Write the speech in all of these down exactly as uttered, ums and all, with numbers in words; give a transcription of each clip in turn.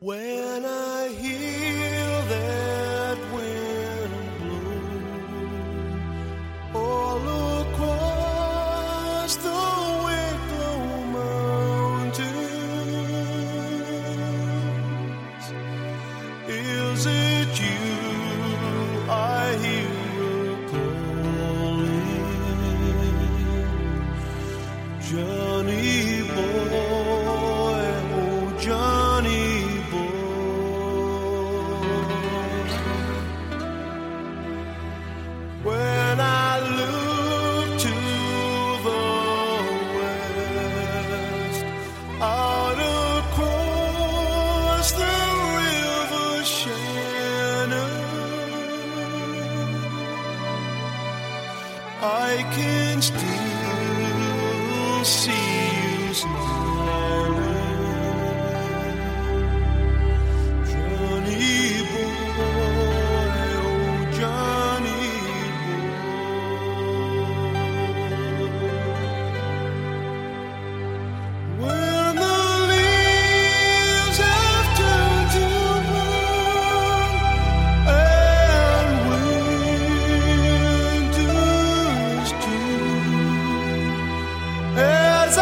When I hear that wind blow all across the Wicklow Mountains, is it you I hear calling? Johnny boy, oh Johnny when I look to the west, out across the river Shannon, I can still see you smiling. Johnny boy, oh Johnny. When the leaves have turned to brown and winter's too, as I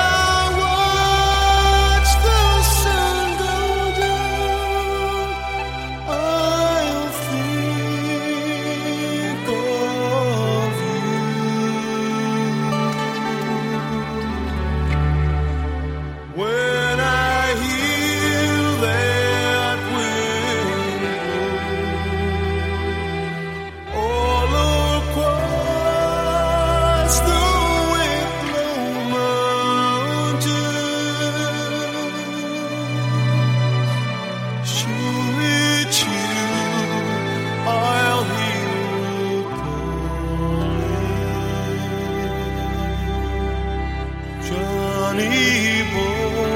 watch the sun go down, I'll think of you. When I hear that wind blow all across the Wicklow Mountains, sure it's you I'll hear calling. Johnny boy.